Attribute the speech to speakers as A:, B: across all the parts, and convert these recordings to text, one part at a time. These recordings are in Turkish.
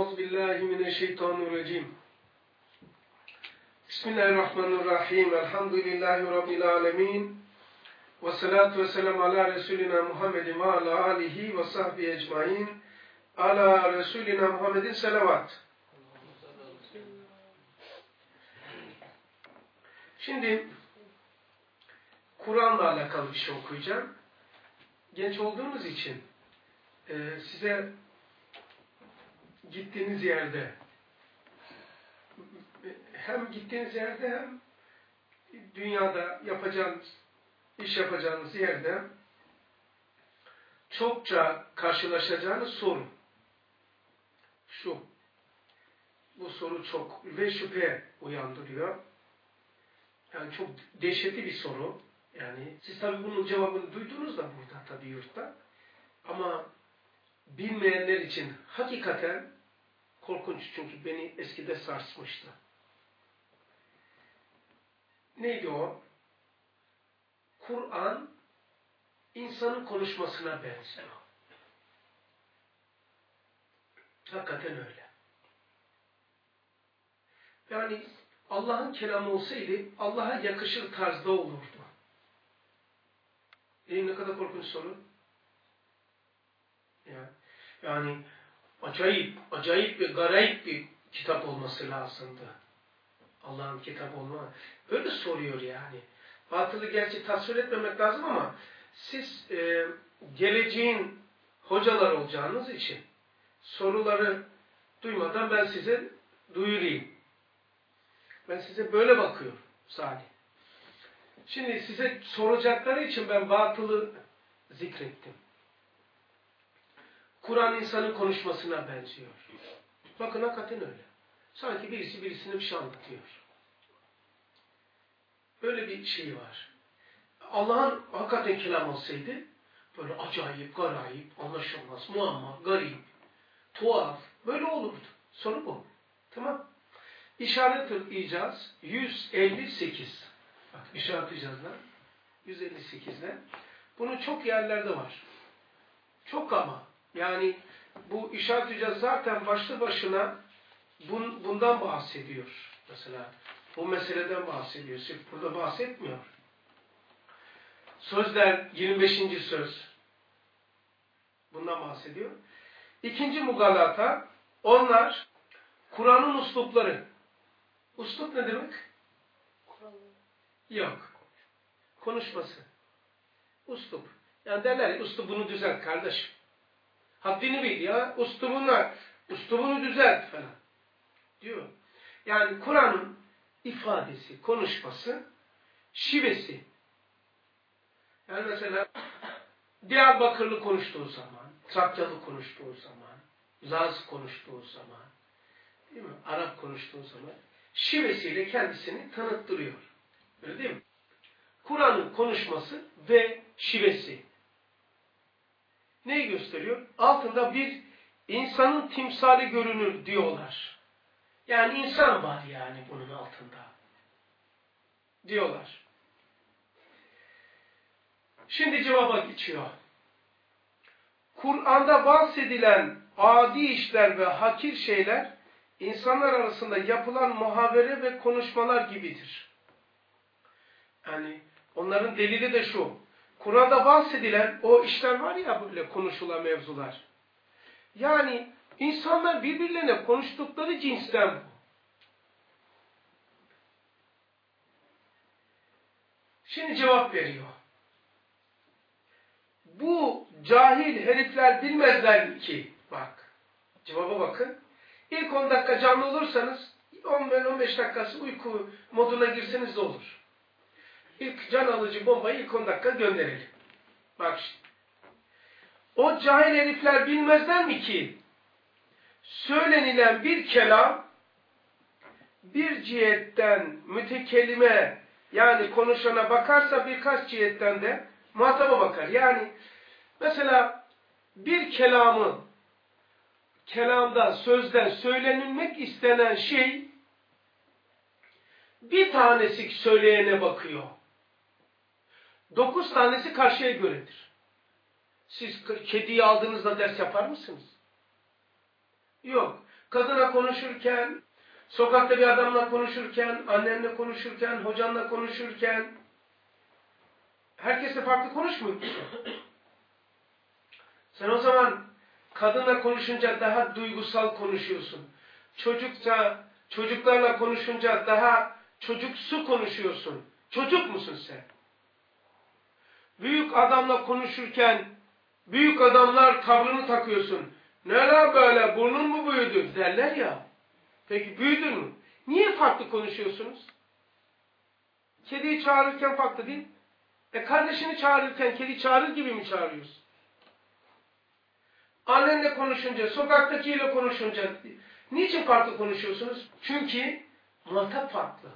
A: Euzubillahimineşşeytanirracim. Bismillahirrahmanirrahim. Elhamdülillahi Rabbil alemin. Ve salatu ve selamu ala Resulina Muhammedin ve ala alihi ve sahbihi ecmain. Ala Resulina Muhammedin selavat. Şimdi Kur'an'la alakalı bir şey okuyacağım. Genç olduğunuz için size gittiğiniz yerde hem dünyada iş yapacağınız yerde çokça karşılaşacağınız soru şu. Bu soru çok ve şüphe uyandırıyor. Yani çok dehşetli bir soru. Yani siz tabii bunun cevabını duydunuz da burada tabii yurtta. Ama bilmeyenler için hakikaten korkunç, çünkü beni eskide sarsmıştı. Neydi o? Kur'an insanın konuşmasına benziyor. Hakikaten öyle. Yani Allah'ın kelamı olsaydı Allah'a yakışır tarzda olurdu. Ne kadar korkunç soru. Yani acayip ve garayip bir kitap olması lazımdı. Allah'ın kitabı olma. Böyle soruyor yani. Batılı gerçi tasvir etmemek lazım ama siz geleceğin hocalar olacağınız için soruları duymadan ben size duyurayım. Ben size böyle bakıyorum Salih. Şimdi size soracakları için ben batılı zikrettim. Kur'an insanın konuşmasına benziyor. Bakın hakikaten öyle. Sanki birisi birisine bir şey anlatıyor. Böyle bir şey var. Allah'ın hakikaten kelam olsaydı böyle acayip, garayip, anlaşılmaz, muamma, garip, tuhaf, böyle olurdu. Soru bu. Tamam. İşaret İcaz 158. Bak işaret İcaz'dan 158'den. Bunun çok yerlerde var. Çok ama. Yani bu işaret İcaz zaten başlı başına bundan bahsediyor. Mesela bu meseleden bahsediyor. Sırf burada bahsetmiyor. Sözler 25. söz. Bundan bahsediyor. İkinci Mugalata, onlar Kur'an'ın uslupları. Uslup ne demek? Yok. Konuşması. Uslup. Yani derler ya, uslubunu düzelt kardeşim. Haddini bil ya. Uslubunu düzelt falan. Diyor. Yani Kur'an'ın ifadesi, konuşması, şivesi. Yani mesela Diyarbakırlı konuştuğu zaman, Trakyalı konuştuğu zaman, Laz konuştuğu zaman, değil mi? Arap konuştuğu zaman şivesiyle kendisini tanıttırıyor. Öyle değil mi? Kur'an'ın konuşması ve şivesi neyi gösteriyor? Altında bir insanın timsali görünür diyorlar. Yani insan var yani bunun altında diyorlar. Şimdi cevaba geçiyor. Kur'an'da bahsedilen adi işler ve hakir şeyler insanlar arasında yapılan muhabere ve konuşmalar gibidir. Yani onların delili de şu. Kur'an'da bahsedilen o işler var ya, böyle konuşulan mevzular. Yani insanlar birbirlerine konuştukları cinsten bu. Şimdi cevap veriyor. Bu cahil herifler bilmezler ki, bak, cevaba bakın. İlk 10 dakika canlı olursanız 15 dakikası uyku moduna girseniz de olur. İlk can alıcı bombayı ilk 10 dakika gönderelim. Bak şimdi. O cahil herifler bilmezler mi ki söylenilen bir kelam bir cihetten mütekellime, yani konuşana bakarsa birkaç cihetten de muhataba bakar. Yani mesela bir kelamda, sözden söylenilmek istenen şey bir tanesi söyleyene bakıyor. 9 tanesi karşıya göredir. Siz kediyi aldığınızda ders yapar mısınız? Yok. Kadına konuşurken, sokakta bir adamla konuşurken, annenle konuşurken, hocanla konuşurken, herkesle farklı konuşmuyor musun? Sen o zaman kadınla konuşunca daha duygusal konuşuyorsun. Çocuklarla konuşunca daha çocuksu konuşuyorsun. Çocuk musun sen? Büyük adamla konuşurken büyük adamlar tavrını takıyorsun. Ne la böyle, burnun mu büyüdü derler ya. Peki büyüdün mü? Niye farklı konuşuyorsunuz? Kediyi çağırırken farklı değil. Kardeşini çağırırken kedi çağırır gibi mi çağırıyorsun? Annenle konuşunca, sokaktakiyle konuşunca niçin farklı konuşuyorsunuz? Çünkü muhatap farklı.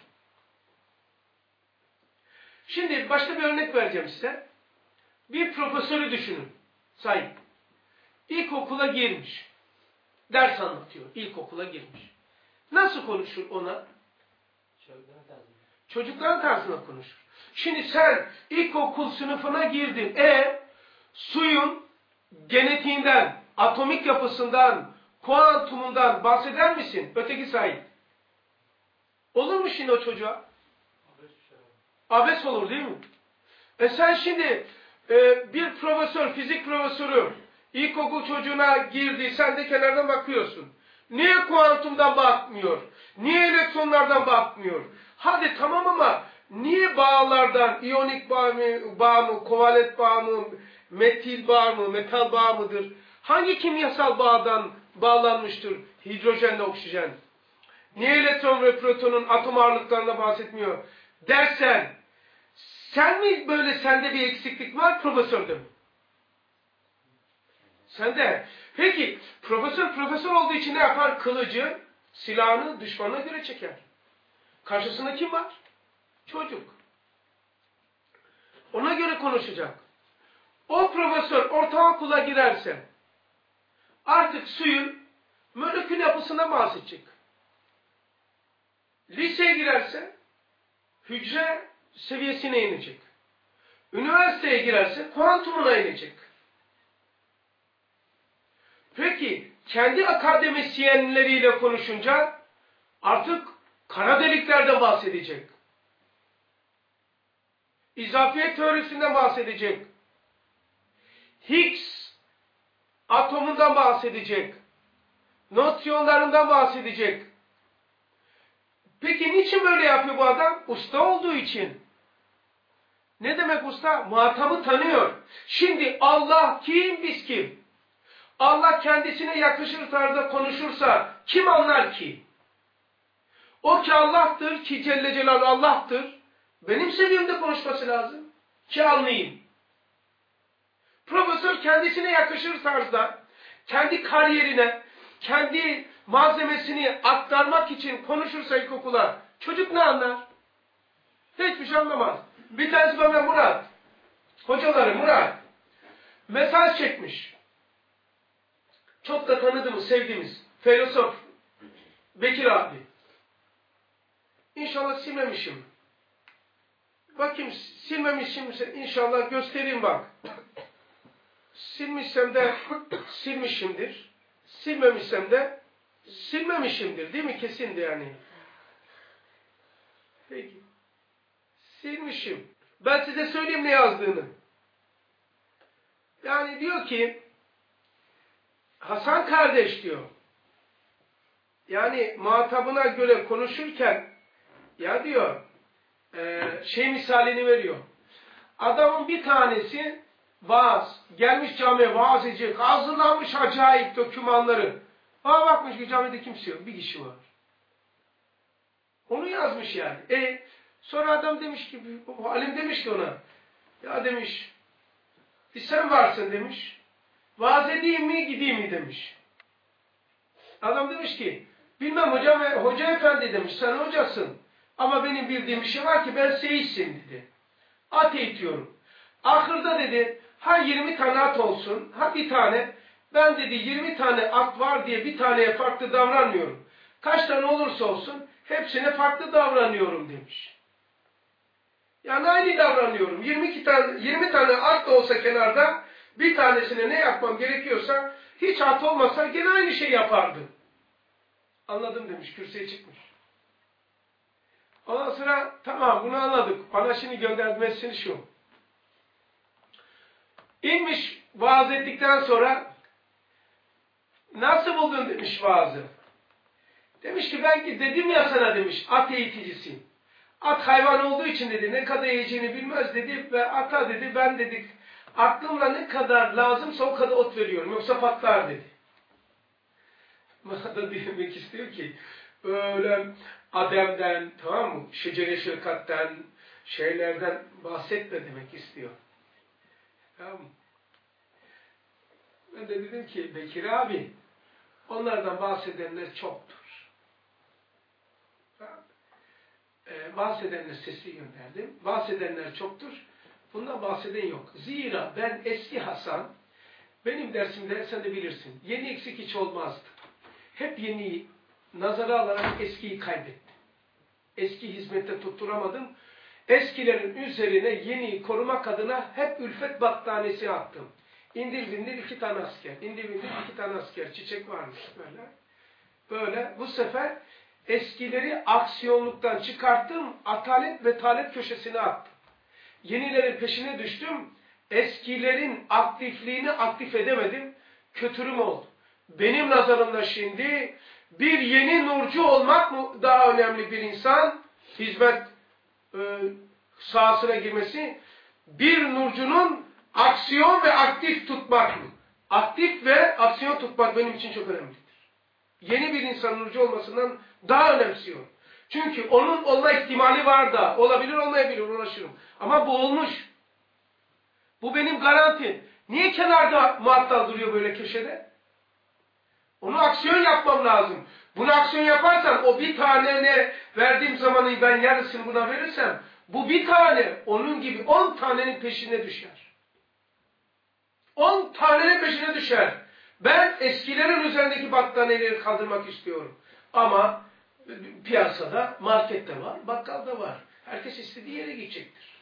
A: Şimdi başka bir örnek vereceğim size. Bir profesörü düşünün. Sahip. İlkokula girmiş. Ders anlatıyor. İlkokula girmiş. Nasıl konuşur ona? Çocukların tarzına konuşur. Şimdi sen ilkokul sınıfına girdin. Suyun genetiğinden, atomik yapısından, kuantumundan bahseder misin? Öteki sahip. Olur mu şimdi o çocuğa? Abes olur değil mi? Sen şimdi bir profesör, fizik profesörü ilkokul çocuğuna girdi, sen de kenardan bakıyorsun. Niye kuantumdan bakmıyor? Niye elektronlardan bakmıyor? Hadi tamam ama niye bağlardan, iyonik bağ mı, kovalent bağ mı, metil bağ mı, metal bağ mıdır? Hangi kimyasal bağdan bağlanmıştır hidrojenle oksijen? Niye elektron ve protonun atom ağırlıklarına bahsetmiyor? Dersen, sen mi böyle sende bir eksiklik var profesörde mi? Sende. Peki profesör olduğu için ne yapar? Kılıcı, silahını düşmanına göre çeker. Karşısında kim var? Çocuk. Ona göre konuşacak. O profesör ortaokula girerse artık suyun molekül yapısına bahsedecek. Liseye girerse hücre seviyesine inecek. Üniversiteye girerse kuantumuna inecek. Peki kendi akademisyenleriyle konuşunca artık kara deliklerden bahsedecek. İzafiyet teorisinden bahsedecek. Higgs atomundan bahsedecek. Nötriyonlarından bahsedecek. Peki niçin böyle yapıyor bu adam? Usta olduğu için. Ne demek usta? Muhatabı tanıyor. Şimdi Allah kim, biz kim? Allah kendisine yakışır tarzda konuşursa kim anlar ki? O ki Allah'tır, ki Celle Celaluhu Allah'tır. Benim seviyemde konuşması lazım ki anlayayım. Profesör kendisine yakışır tarzda, kendi kariyerine, kendi malzemesini aktarmak için konuşursa ilkokula, çocuk ne anlar? Hiçbir şey anlamaz. Bir tanesi bana Murat, hocaları Murat, mesaj çekmiş. Çok da tanıdığımız, sevdiğimiz filozof Bekir abi. İnşallah silmemişim. Bakayım silmemişim, inşallah göstereyim bak. Silmişsem de silmişimdir. Silmemişsem de silmemişimdir. Değil mi? Kesindi yani. Peki. Silmişim. Ben size söyleyeyim ne yazdığını. Yani diyor ki Hasan kardeş diyor. Yani muhatabına göre konuşurken ya diyor misalini veriyor. Adamın bir tanesi vaaz. Gelmiş camiye vaaz edecek. Hazırlanmış acayip dokümanları. Bakmış ki camide kimse yok. Bir kişi var. Onu yazmış yani. Sonra adam demiş ki, alim demiş ki ona, ya demiş, sen varsın demiş. Vaaz edeyim mi, gideyim mi demiş. Adam demiş ki, bilmem hocam ve hoca efendi demiş, sen hocasın. Ama benim bildiğim bir şey var ki ben seyissim dedi. At eğitiyorum. Ahırda dedi, ha 20 tane at olsun, ha bir tane. Ben dedi 20 tane at var diye bir taneye farklı davranmıyorum. Kaç tane olursa olsun hepsine farklı davranıyorum demiş. Yani aynı davranıyorum. 20 tane at da olsa kenarda bir tanesine ne yapmam gerekiyorsa hiç at olmasa gene aynı şey yapardım. Anladım demiş, kürsüye çıkmış. Ondan sonra tamam bunu anladık. Bana şimdi göndermesini şu. İnmiş vaaz ettikten sonra nasıl buldun demiş vaazı. Demiş ki ben ki dedim ya sana demiş at eğiticisiyim. At hayvan olduğu için dedi ne kadar yiyeceğini bilmez dedi ve ata dedi ben dedik aklımla ne kadar lazımsa o kadar ot veriyorum yoksa patlar dedi. Bana da demek istiyor ki öyle Adem'den tamam mı şecere şirkatten şeylerden bahsetme demek istiyor. Tamam mı? Ben de dedim ki Bekir abi onlardan bahsedenler çoktur. Bahsedenler sesi gönderdim. Bahsedenler çoktur. Bundan bahseden yok. Zira ben eski Hasan, benim dersimde sen de bilirsin, yeni eksik hiç olmazdı. Hep yeniyi nazara alarak eskiyi kaybettim. Eski hizmette tutturamadım. Eskilerin üzerine yeniyi korumak adına hep ülfet battaniyesi attım. İndir bindir 2 tane asker. İndir bindir 2 tane asker. Çiçek varmış böyle. Böyle bu sefer eskileri aksiyonluktan çıkarttım, atalet ve talet köşesine attım. Yenilerin peşine düştüm, eskilerin aktifliğini aktif edemedim, kötürüm oldu. Benim nazarımda şimdi bir yeni nurcu olmak mı daha önemli bir insan, hizmet sahasına girmesi, bir nurcunun aksiyon ve aktif tutmak mı? Aktif ve aksiyon tutmak benim için çok önemlidir. Yeni bir insanın nurcu olmasından daha önemsiyorum. Çünkü onun olma ihtimali var da, olabilir olmayabilir, uğraşırım. Ama bu olmuş. Bu benim garantim. Niye kenarda muhattal duruyor böyle köşede? Onu aksiyon yapmam lazım. Bunu aksiyon yaparsan o bir tane ne verdiğim zamanı ben yarısını buna verirsem bu bir tane onun gibi 10 tanenin peşine düşer. 10 tanenin peşine düşer. Ben eskilerin üzerindeki battaniyeleri kaldırmak istiyorum. Ama piyasada, markette var, bakkalda var. Herkes istediği yere gidecektir.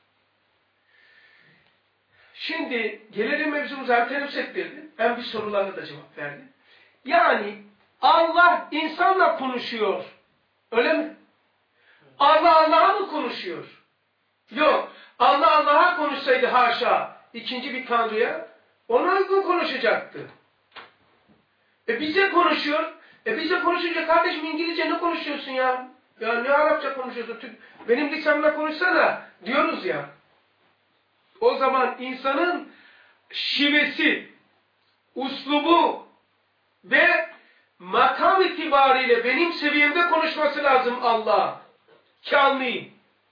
A: Şimdi gelelim mevzumuza hem teneffüs ettirdi, hem bir sorularına da cevap verdi. Yani Allah insanla konuşuyor. Öyle mi? Allah Allah'a mı konuşuyor? Yok. Allah Allah'a konuşsaydı haşa ikinci bir tanrıya ona uygun konuşacaktı. Bize konuşuyor. Bize konuşunca kardeşim İngilizce ne konuşuyorsun ya? Ya ne Arapça konuşuyorsun? Benim lisanımla konuşsana diyoruz ya. O zaman insanın şivesi, uslubu ve makam itibariyle benim seviyemde konuşması lazım Allah. Ki anlayayım.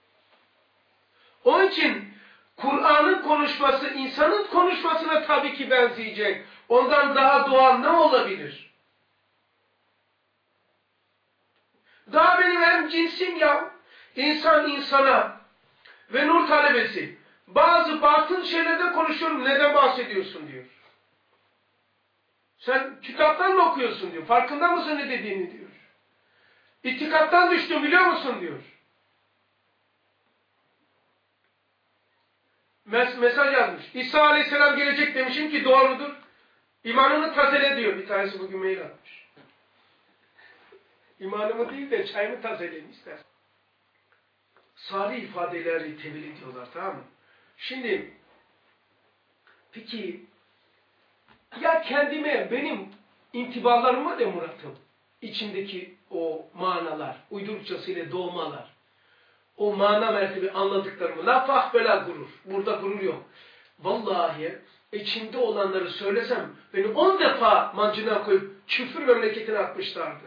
A: Onun için Kur'an'ın konuşması insanın konuşmasına tabii ki benzeyecek. Ondan daha doğal ne olabilir? Daha benim hem cinsim ya. İnsan insana ve nur talebesi. Bazı batıl şeylerden konuşuyorum. Neden bahsediyorsun diyor. Sen kitaptan mı okuyorsun diyor. Farkında mısın ne dediğini diyor. İtikattan düştün biliyor musun diyor. Mesaj yazmış. İsa Aleyhisselam gelecek demişim ki doğrudur. İmanını tazele diyor. Bir tanesi bugün mail atmış. İmanımı değil de çayımı tazeleyim ister. Salih ifadeleri tevil ediyorlar tamam mı? Şimdi peki ya kendime benim intibalarım var ya Murat'ım. İçimdeki o manalar, uydurukçasıyla doğmalar. O mana mertebi anladıklarımı. La fahbela gurur. Burada gurur yok. Vallahi içimde olanları söylesem beni 10 defa mancına koyup küfür memleketine atmışlardı.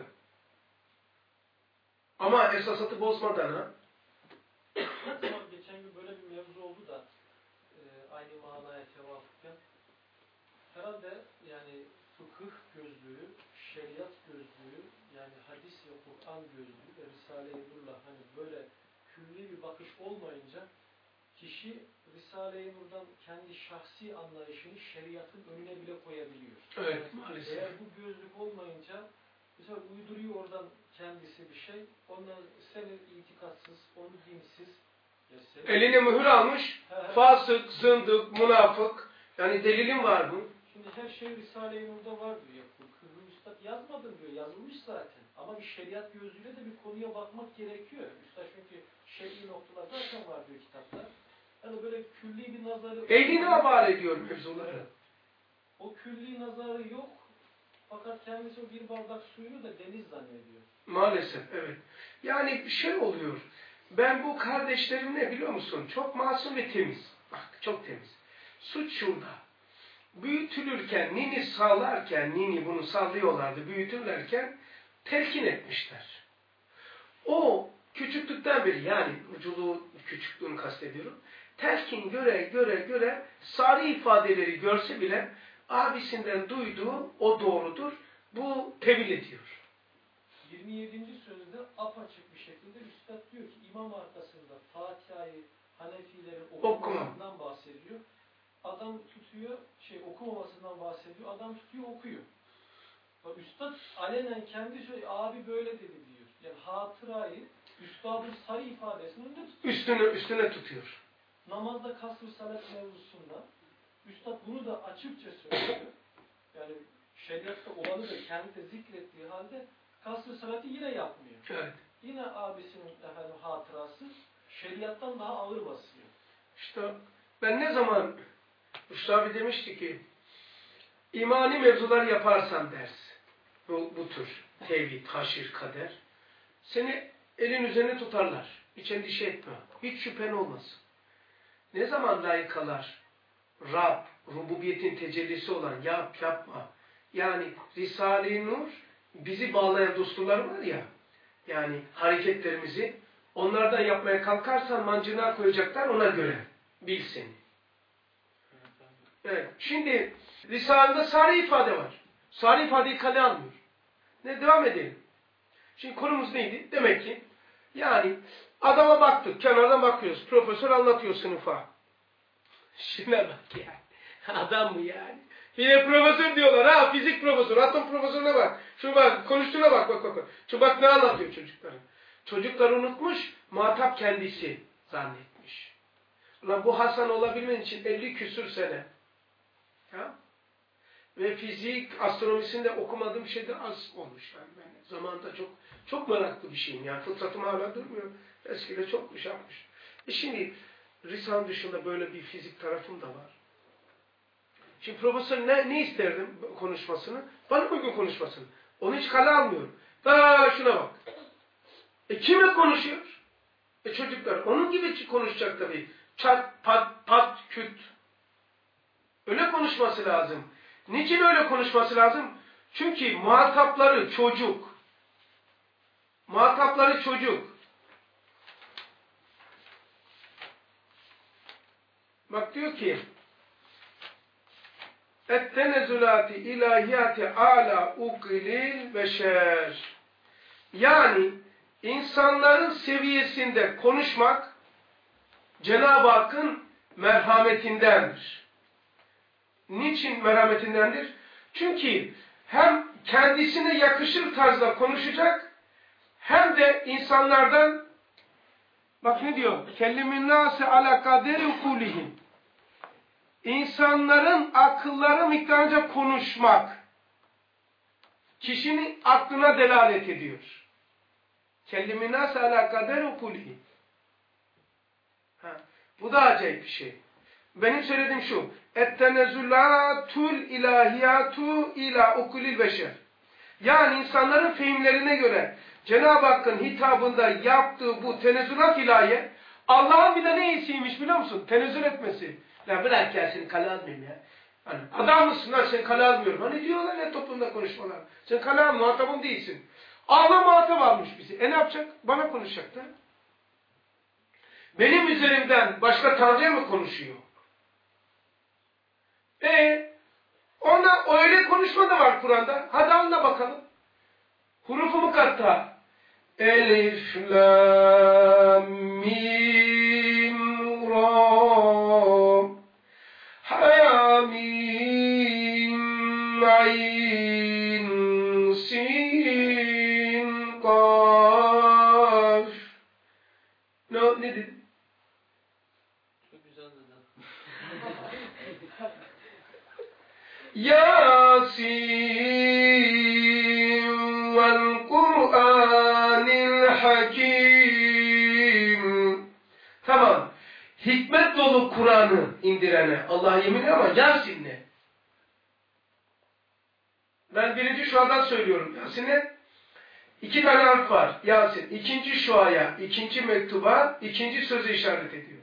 A: Ama esasatı bozmadan ha.
B: Geçen gün böyle bir mevzu oldu da aynı manaya tevafuken herhalde yani fıkıh gözlüğü, şeriat gözlüğü yani hadis ve Kur'an gözlüğü ve Risale-i Nur'la hani böyle külli bir bakış olmayınca kişi Risale-i Nur'dan kendi şahsi anlayışını şeriatın önüne bile koyabiliyor.
A: Evet maalesef.
B: Eğer bu gözlük olmayınca mesela uyduruyor oradan kendisi bir şey, ondan seni itikatsız, onu dinsiz.
A: Eline mühür almış, fasık, zındık, münafık. Yani delilin var mı?
B: Şimdi her şey Risale-i Nur'da var diyor. Kıbrı Üstad yazmadım diyor, yazılmış zaten. Ama bir şeriat gözüyle de bir konuya bakmak gerekiyor. Üstad çünkü şer'i noktalar zaten var diyor kitapta. Yani böyle külli bir nazarı...
A: Eline havale ediyor mevzuları.
B: Evet. O külli nazarı yok. Fakat kendisi o bir bardak suyunu da deniz zannediyor.
A: Maalesef, evet. Yani bir şey oluyor. Ben bu kardeşlerim ne biliyor musun? Çok masum ve temiz. Bak, çok temiz. Suç şurada. Büyütülürken, nini sağlarken, nini bunu sallıyorlardı, büyütürlerken telkin etmişler. O küçüklükten beri, yani uculuğu, küçüklüğünü kastediyorum. Telkin göre sarı ifadeleri görse bile abisinden duyduğu o doğrudur. Bu tevil ediyor.
B: 27. sözde apaçık bir şekilde Üstad diyor ki imam arkasında Fatiha'yı Hanefilerin okumasından bahsediyor. Adam tutuyor, okumamasından bahsediyor. Adam tutuyor, okuyor. Bak, Üstad alenen kendi söylüyor, abi böyle dedi diyor. Yani hatırayı Üstad'ın sarı ifadesinin önünde tutuyor.
A: Üstüne tutuyor.
B: Namazda kasr salat mevzusunda Üstad bunu da açıkça söylüyor. Yani şeriatta olanı da kendi de zikrettiği halde kasr salatı yine yapmıyor.
A: Evet.
B: Yine abisinin hatırası şeriattan daha ağır basıyor.
A: İşte ben ne zaman Üstad abi demişti ki imani mevzular yaparsan ders. Bu tür tevhid, haşir, kader. Seni elin üzerine tutarlar. Hiç endişe etme. Hiç şüphen olmasın. Ne zaman layıkalar? Rab, rububiyetin tecellisi olan yapma. Yani Risale-i Nur bizi bağlayan dostlar var ya, yani hareketlerimizi onlardan yapmaya kalkarsan mancına koyacaklar, ona göre bilsin. Evet. Şimdi Risale'de sarı ifade var. Sarı ifadeyi kale almıyor. Devam edelim. Şimdi konumuz neydi? Demek ki yani adama baktık, kenardan bakıyoruz. Profesör anlatıyor sınıfa. Şuna bak yani. Adam mı yani? Yine profesör diyorlar ha, fizik profesörü, atom profesörüne bak. Şuna bak, konuştuğuna bak. Şu bak ne anlatıyor çocuklara. Çocuklar unutmuş, muhatap kendisi zannetmiş. Ulan bu Hasan olabilmen için 50 küsür sene. Ha? Ve fizik, astronomisinde okumadığım şey de az olmuş yani ben. Zamanında çok meraklı bir şeyim yani. Fıtratım hala durmuyor. Eskide çok bir şey yapmış. Şimdi Risale dışında böyle bir fizik tarafım da var. Şimdi profesör ne isterdim konuşmasını? Bana uygun konuşmasını. Onu hiç kale almıyorum. Şuna bak. Kimle konuşuyor? Çocuklar. Onun gibi konuşacak tabii. Çat, pat, küt. Öyle konuşması lazım. Niçin öyle konuşması lazım? Çünkü muhatapları çocuk. Muhatapları çocuk. Bak diyor ki ettenezzulati ilahiyati ala ukilil beşer. Yani insanların seviyesinde konuşmak Cenab-ı Hakk'ın merhametindendir. Niçin merhametindendir? Çünkü hem kendisine yakışır tarzda konuşacak hem de insanlardan bak ne diyor? Kellimin nâse ala kaderi ukulihim. İnsanların akılları miktarınca konuşmak kişinin aklına delalet ediyor. Kellimin nâse ala kaderi ukulihim. Bu da acayip bir şey. Benim söylediğim şu. Ettenezzulatul ilahiyatu ila ukulil beşer. Yani insanların fehimlerine göre Cenab-ı Hakk'ın hitabında yaptığı bu tenezzülat ilahiye Allah'ın bir de ne iyisiymiş biliyor musun? Tenezzül etmesi. Ya bırak ya seni kale almayayım ya. Hani adam mısın lan seni kale almıyorum. Hani diyorlar ya toplumda konuşmalar. Sen kale alma, muhatabım değilsin. Allah muhatap almış bizi. Ne yapacak? Bana konuşacak da. Benim üzerimden başka Tanrı'ya mı konuşuyor? Ona öyle konuşma da var Kur'an'da. Hadi anla bakalım. Hurufu mukatta. Elif, lam, mim, ra, ha, mim, ayn, sin, kaf. Ne dedin?
B: Çok güzel dedin.
A: Yasin vel Kur'an hakim. Tamam. Hikmet dolu Kur'an'ı indirene Allah'a yemin ediyor ama Yasin'le. Ben birinci şuadan söylüyorum Yasin'e. 2 tane harf var Yasin. İkinci şuaya, ikinci mektuba, ikinci söze işaret ediyor.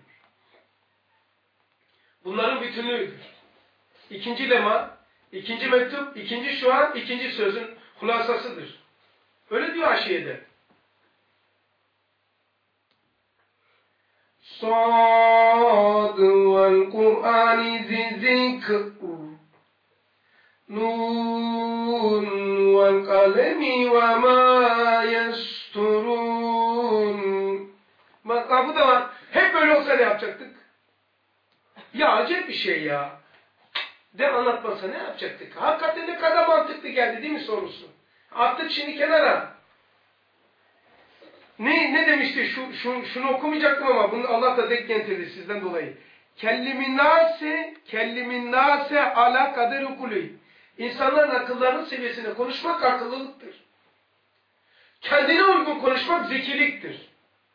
A: Bunların bütünlüğüdür. İkinci lema, ikinci mektup, ikinci şua, ikinci sözün hulasasıdır. Öyle diyor Haşiye'de. Sad vel Kur'ani zikr Nun vel kalemi ve ma yesturun. Bak bu da var. Hep böyle olsa ne yapacaktık? Ya acayip bir şey ya. De anlatmasa ne yapacaktık? Hakikaten ne kadar mantıklı geldi değil mi sorusu? Attık şimdi kenara. Ne demişti? Şunu okumayacaktım ama bunu Allah da denk getirdi sizden dolayı. Kellimin nase ala kader ukuli. İnsanların akıllarının seviyesinde konuşmak akıllılıktır. Kendine uygun konuşmak zekiliktir.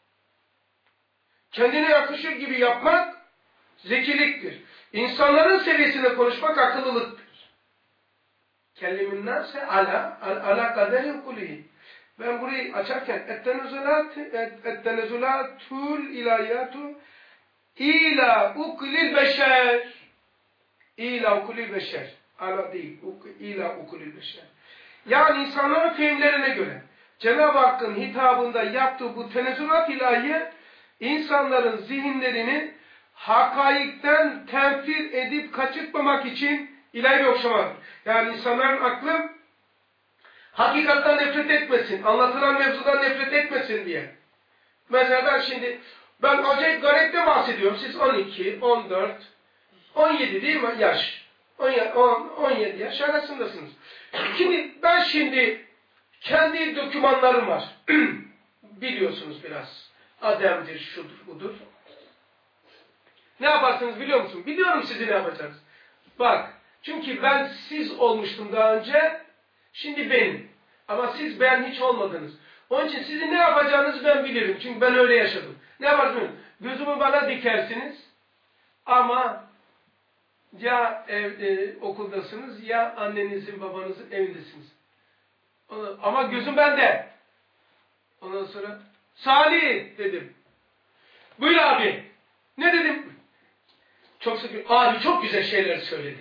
A: Kendine yakışır gibi yapmak zekiliktir. İnsanların seviyesinde konuşmak akıllılıktır. Kellimin nase ala kader ukuli. Ben burayı açarken ettenezzulatul ilahiyatu ila ukulil beşer. İla ukulil beşer. Ala değil. İla ukulil beşer. Yani insanların fehimlerine göre Cenab-ı Hakk'ın hitabında yaptığı bu tenezzülat ilahiye insanların zihinlerini hakaikten tenfir edip kaçırtmamak için ilahi bir okşamadır. Yani insanların aklı hakikattan nefret etmesin, anlatılan mevzudan nefret etmesin diye. Mesela ben acayip garipte bahsediyorum. Siz 12, 14, 17 değil mi yaş? 17 yaş arasındasınız. Ben kendi dokümanlarım var. Biliyorsunuz biraz. Adem'dir, şudur, budur. Ne yaparsınız biliyor musun? Biliyorum sizi ne yapacağız. Bak, çünkü ben siz olmuştum daha önce, şimdi benim. Ama ben hiç olmadınız. Onun için sizin ne yapacağınızı ben bilirim. Çünkü ben öyle yaşadım. Ne yaparsınız? Gözümü bana dikersiniz. Ama ya okuldasınız ya annenizin babanızın evindesiniz. Ama gözüm bende. Ondan sonra Salih dedim. Buyur abi. Ne dedim? Çok sıkı. Abi çok güzel şeyler söyledin.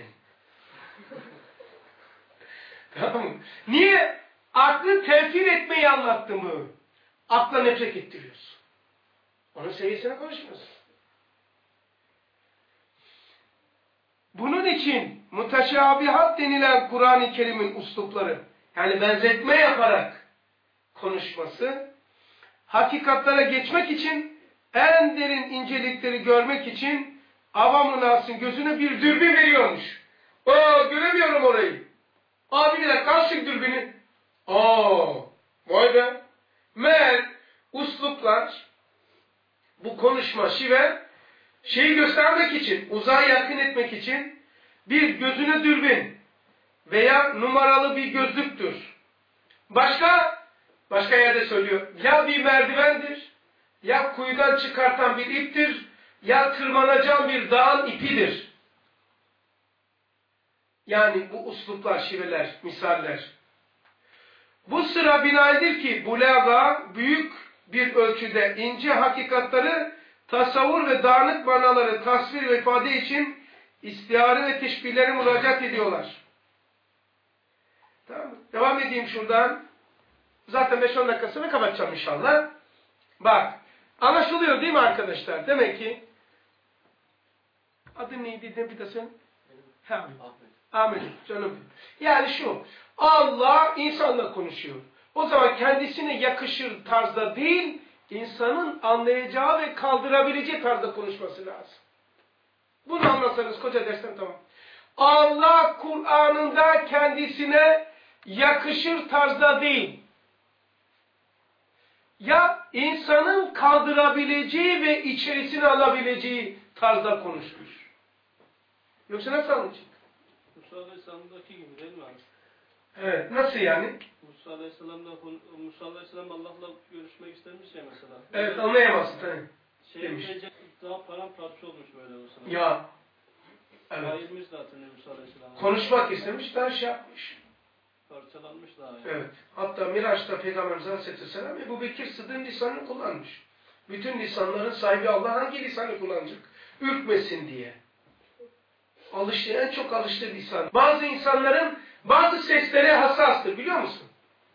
A: Tamam mı? Niye? Aklı tevfir etmeyi anlattı mı? Akla nefret ettiriyorsun. Onun seviyesine konuşmuyorsun. Bunun için muteşabihat denilen Kur'an-ı Kerim'in uslupları, yani benzetme yaparak konuşması, hakikatlara geçmek için, en derin incelikleri görmek için avam-ı nasın gözüne bir dürbün veriyormuş. Göremiyorum orayı. Abi bir dakika al şu dürbünü. Vay be. Meğer usluplar, bu konuşma, şive, şeyi göstermek için, uzağa yakın etmek için bir gözüne dürbün veya numaralı bir gözlüktür. Başka yerde söylüyor. Ya bir merdivendir, ya kuyudan çıkartan bir iptir, ya tırmanacağın bir dağın ipidir. Yani bu usluplar, şiveler, misaller. Bu sıra binaendir ki bulaga büyük bir ölçüde ince hakikatları, tasavvur ve dağınık manaları tasvir ve ifade için istihare ve teşbihleri müracaat ediyorlar. Tamam mı? Devam edeyim şuradan. Zaten 5-10 dakikasını kapatacağım inşallah. Bak, anlaşılıyor değil mi arkadaşlar? Demek ki adı neydi? Ne bir de sen? Ahmet canım. Yani Allah insanla konuşuyor. O zaman kendisine yakışır tarzda değil, insanın anlayacağı ve kaldırabileceği tarzda konuşması lazım. Bunu anlasanız koca dersten tamam. Allah Kur'an'ında kendisine yakışır tarzda değil, ya insanın kaldırabileceği ve içerisine alabileceği tarzda konuşmuş. Yoksa nasıl anlayacak?
B: Musa Aleyhisselam'daki gibi değil mi abi?
A: Evet. Nasıl yani?
C: Musa Aleyhisselam Allah'la görüşmek istemiş ya mesela.
A: Evet, anlayamazsın tabii. Demiş.
C: Daha paramparça olmuş böyle o sırada.
A: Ya. Evet.
C: Ayırmış zaten Musa Aleyhisselam.
A: Konuşmak istemiş, daha şey yapmış.
C: Parçalanmış daha yani.
A: Evet. Hatta Miraç'ta Peygamberimiz Aleyhisselam Ebu Bekir Sıddık'ın lisanını kullanmış. Bütün lisanların sahibi Allah hangi lisanı kullanacak? Ürkmesin diye. Alıştığı, en çok alıştığı lisan. Bazı insanların bazı seslere hassastır, biliyor musun?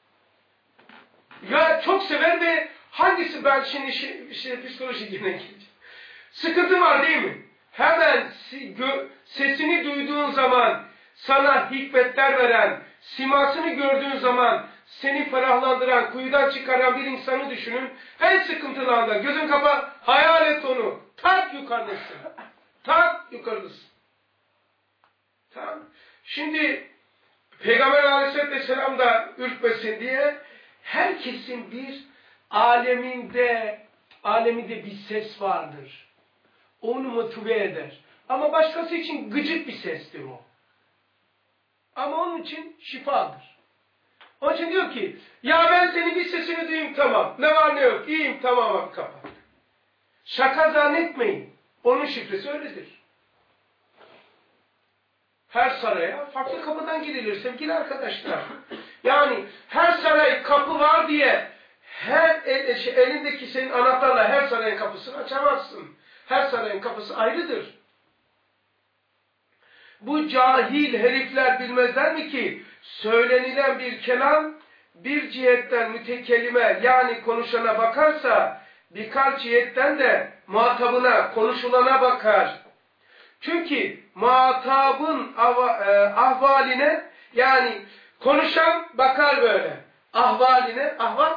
A: Ya çok sever ve hangisi, ben şimdi psikoloji yine geleceğim. Sıkıntı var değil mi? Hemen sesini duyduğun zaman sana hikmetler veren, simasını gördüğün zaman seni ferahlandıran, kuyudan çıkaran bir insanı düşünün. En sıkıntılı anda gözün kapa, hayal et onu. Tak yukarıdasın. Tak yukarıdasın. Tamam. Şimdi Peygamber Aleyhisselam da ürkmesin diye herkesin bir aleminde bir ses vardır. Onu motive eder. Ama başkası için gıcık bir sestir o. Ama onun için şifadır. Onun için diyor ki, ya ben senin bir sesini duyayım, tamam. Ne var ne yok, iyiyim, tamam abi, kapat. Şaka zannetmeyin. Onun şifresi öyledir. Her saraya farklı kapıdan girilir sevgili arkadaşlar. Yani her saray kapı var diye elindeki senin anahtarla her sarayın kapısını açamazsın. Her sarayın kapısı ayrıdır. Bu cahil herifler bilmezler mi ki söylenilen bir kelam bir cihetten mütekelime yani konuşana bakarsa birkaç cihetten de muhatabına, konuşulana bakar. Çünkü muhatabın ahvaline yani konuşan bakar böyle. Ahvaline,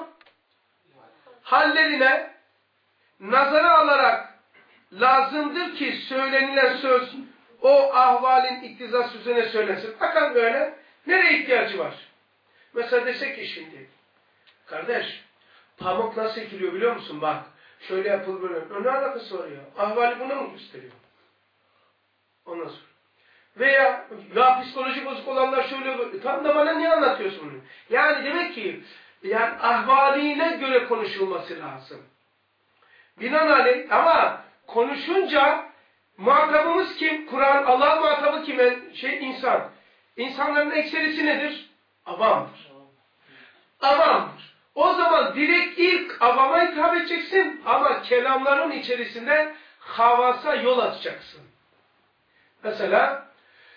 A: hallerine nazara alarak lazımdır ki söylenilen söz o ahvalin iktizası üzerine söylensin. Bakın böyle nereye ihtiyacı var? Mesela desek ki şimdi kardeş pamuk nasıl ekiliyor biliyor musun? Bak şöyle yapılır böyle. Ne alakası var ya? Ahvali buna mı gösteriyor? Ondan sonra. Veya ya psikoloji bozuk olanlar şöyle böyle. Tam da bana niye anlatıyorsun bunu? Yani demek ki yani ahvaline göre konuşulması lazım. Binaenaleyh ama konuşunca muhatabımız kim? Kur'an, Allah muhatabı kim? İnsan. İnsanların ekserisi nedir? Avamdır. Avamdır. O zaman direkt ilk avama hitap edeceksin ama kelamların içerisinde havasa yol açacaksın. Mesela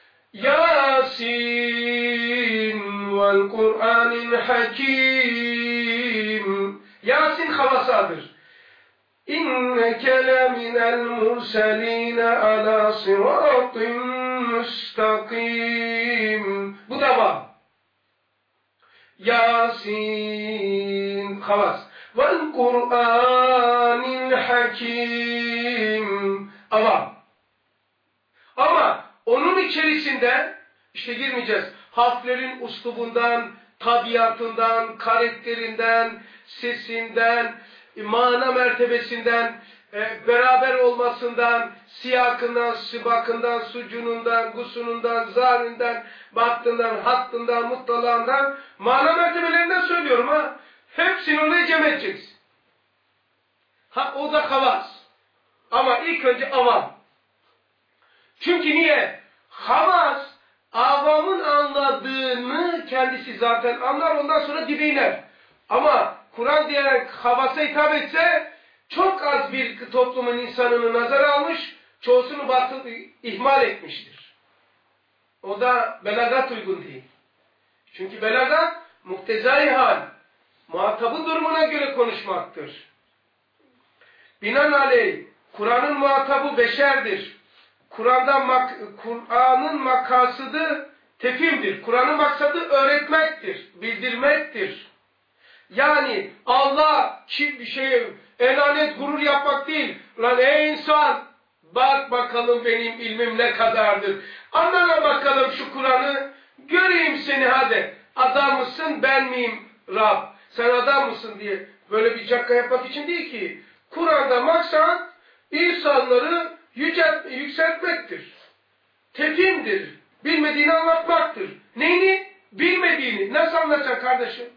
A: Yasin vel Kur'anil Hakim. Yasin havasadır. İnneke leminel murseline ala sıratin müstakim. Bu da var. Yasin havas. Vel Kur'anil Hakim. Avam. Ama onun içerisinde işte girmeyeceğiz. Harflerin uslubundan, tabiatından, karakterinden, sesinden, mana mertebesinden, beraber olmasından, siyakından, sibakından, sucunundan, gusunundan, zarinden, bahtından, hattından, muttalağından, mana mertebelerinden söylüyorum ha. Hepsini oraya cem edeceksin. Ha o da havas. Ama ilk önce avam. Çünkü niye? Havas, avamın anladığını kendisi zaten anlar, ondan sonra dibe iner. Ama Kur'an diyerek havasa hitap etse, çok az bir toplumun insanını nazara almış, çoğusunu ihmal etmiştir. O da belagat uygun değil. Çünkü belagat, muktezai hal, muhatabın durumuna göre konuşmaktır. Binaenaleyh, Kur'an'ın muhatabı beşerdir. Kur'an'ın makasıdı tefhimdir. Kur'an'ın maksadı öğretmektir, bildirmektir. Yani Allah bir şey enanet gurur yapmak değil. Lan ey insan bak bakalım benim ilmim ne kadardır. Anla bakalım şu Kur'an'ı göreyim seni hadi. Adam mısın ben miyim Rab? Sen adam mısın diye böyle bir cakka yapmak için değil ki. Kur'an'da maksat insanları yükseltmektir. Tefhimdir. Bilmediğini anlatmaktır. Neyini? Bilmediğini nasıl anlatacaksın kardeşim?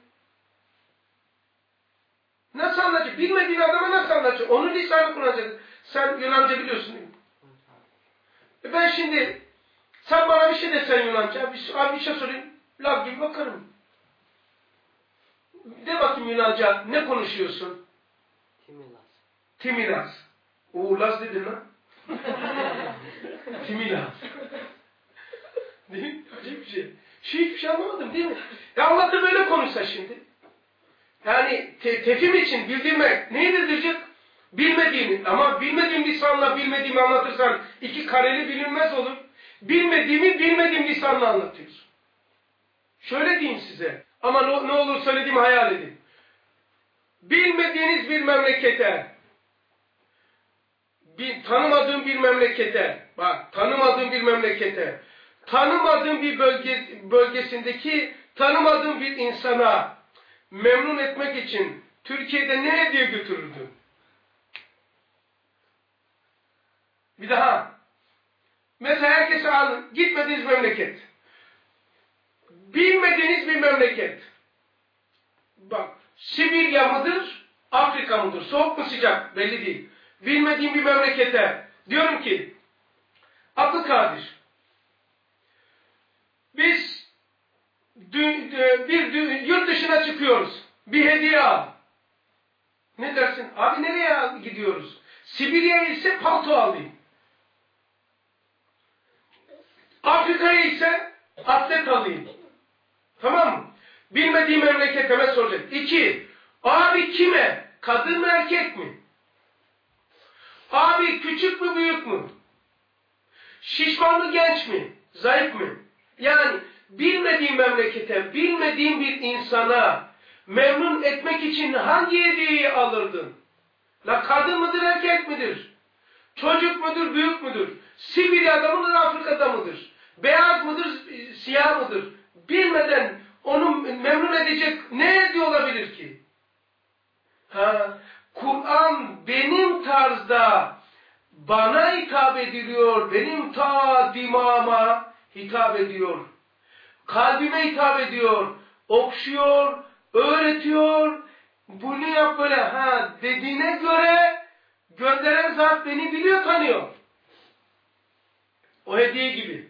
A: Nasıl anlatacaksın? Bilmediğin adama nasıl anlatacaksın? Onun lisanı kullanacaksın. Sen Yunanca biliyorsun değil mi? Ben şimdi, sen bana bir şey desen Yunanca, abi bir şey sorayım, lav gibi bakarım. De bakayım Yunanca, ne konuşuyorsun?
D: Timilas.
A: Timilas. Laz dedin lan. Timilas. Değil mi? Acayip bir şey. Hiçbir şey anlamadım değil mi? Allah da böyle konuşsa şimdi. Yani tefhim için bildirmek neyi diyecek? Bilmediğini. Ama bilmediğim lisanla bilmediğimi anlatırsan iki kareli bilinmez olur. Bilmediğim lisanla anlatıyorsun. Şöyle diyeyim size. Ama ne olur söylediğimi hayal edin. Bilmediğiniz bir memlekete, tanımadığım bir memlekete, bak tanımadığım bir memlekete, tanımadığım bir bölgesindeki tanımadığım bir insana memnun etmek için Türkiye'de ne hediye götürürdüm? Bir daha. Mesela herkese alın. Gitmediğiniz memleket. Bilmediğiniz bir memleket. Bak. Sibirya mıdır? Afrika mıdır? Soğuk mu sıcak? Belli değil. Bilmediğim bir memlekete. Diyorum ki Abdülkadir, biz yurt dışına çıkıyoruz. Bir hediye al. Ne dersin? Abi nereye gidiyoruz? Sibirya'ya ise palto alayım. Afrika'ya ise atlet alayım. Tamam mı? Bilmediğim memleketime soracak. 2. Abi kime? Kadın mı erkek mi? Abi küçük mü büyük mü? Şişman mı genç mi? Zayıf mı? Yani bilmediğim memlekete, bilmediğim bir insana memnun etmek için hangi hediyeyi alırdın? La kadın mıdır, erkek midir? Çocuk mudur, büyük müdür? Sibirya'da mıdır, Afrika'da mıdır? Beyaz mıdır, siyah mıdır? Bilmeden onu memnun edecek ne hediye olabilir ki? Kur'an benim tarzda bana hitap ediliyor, benim ta dimağıma hitap ediyor. Kalbime hitap ediyor, okşuyor, öğretiyor. Bunu yap böyle dediğine göre gönderen zat beni biliyor, tanıyor. O hediye gibi.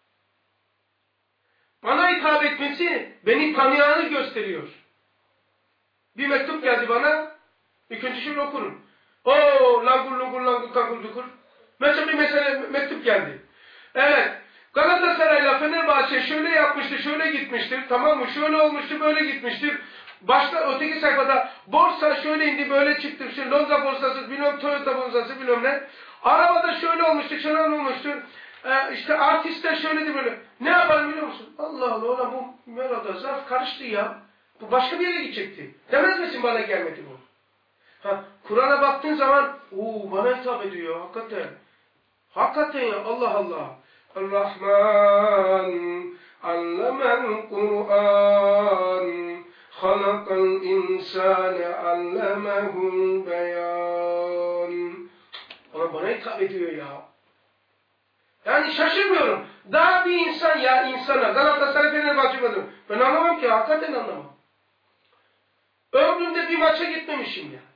A: Bana hitap etmesi beni tanıyanı gösteriyor. Bir mektup geldi bana, ilk önce şöyle okurum. Langur lungur langur kangur dukur. Mesela bir mektup geldi. Evet, Galatasaray'la Fenerbahçe şöyle yapmıştı, şöyle gitmiştir, tamam mı? Şöyle olmuştu, böyle gitmiştir. Başta öteki sayfada borsa şöyle indi, böyle çıktı. İşte Lonza borsası, bilmem Toyota borsası, bilmem ne. Arabada şöyle olmuştu, şöyle olmuştu. İşte artistler şöyledi böyle. Ne yapalım biliyor musun? Allah Allah, ona bu merada zarf karıştı ya. Bu başka bir yere gidecekti. Demez misin bana gelmedi bu? Kur'an'a baktığın zaman bana hitap ediyor hakikaten. Hakikaten ya, Allah Allah. Ar-Rahman allemel Kur'an halakal insane allemehul beyan. Bana hitap ediyor ya. Yani şaşırmıyorum. Daha bir insan ya insana. Galatasaray Fenerbahçe bakıyorum. Ben anlamam ki, hakikaten anlamam. Ömrümde bir maça gitmemişim ya.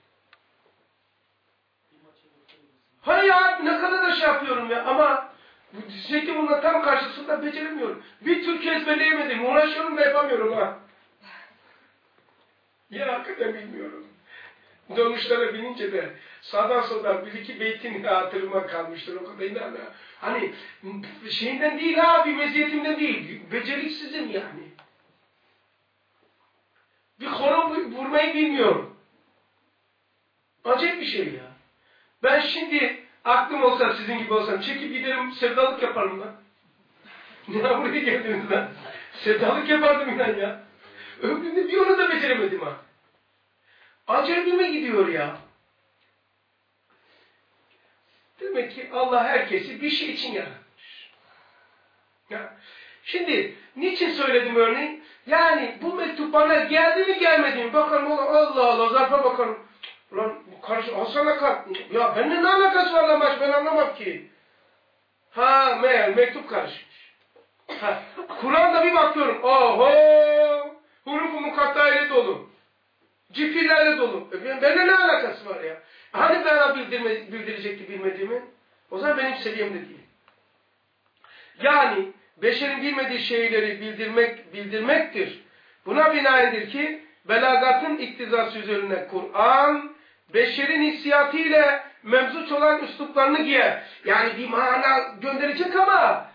A: Hayır ya, ne kadar da şey yapıyorum ya, ama Zeytinburnu'nun tam karşısında beceremiyorum. Bir Türkçe ezberleyemedim, uğraşıyorum da yapamıyorum ha. Ya hakikaten bilmiyorum. Dolmuşlara binince de sağdan soldan bir iki beytin hatırıma kalmıştır, o kadar inanma. Hani şeyinden değil bir meziyetimden değil, beceriksizim yani. Bir horon vurmayı bilmiyorum. Acayip bir şey ya. Ben şimdi aklım olsa, sizin gibi olsam çekip giderim, sevdalık yaparım lan. Ya buraya geldiniz lan. Sevdalık yapardım inan ya. Ömrümde bir onu da beceremedim ha. Acayipime gidiyor ya. Demek ki Allah herkesi bir şey için yaratmış. Ya. Şimdi niçin söyledim örneğin? Yani bu mektup bana geldi mi gelmedi mi? Bakalım Allah Allah, zarfa bakalım. Ulan karşı Hasan'a ya bende ne alakası var lan, ben anlamam ki. Meğer mektup karışmış. Kur'an'da bir bakıyorum. Oho! Hurufu mukatta ile dolu. Cifirlerle dolu. Benimle ne alakası var ya? Hani bana bildirecekti bilmediğimi? O zaman benim seviyemde değil. Yani beşerin bilmediği şeyleri bildirmektir. Buna binaendir ki belagatın iktizası üzerine Kur'an beşerin hissiyatıyla mevzuç olan üsluplarını giyer. Yani bir mana gönderecek ama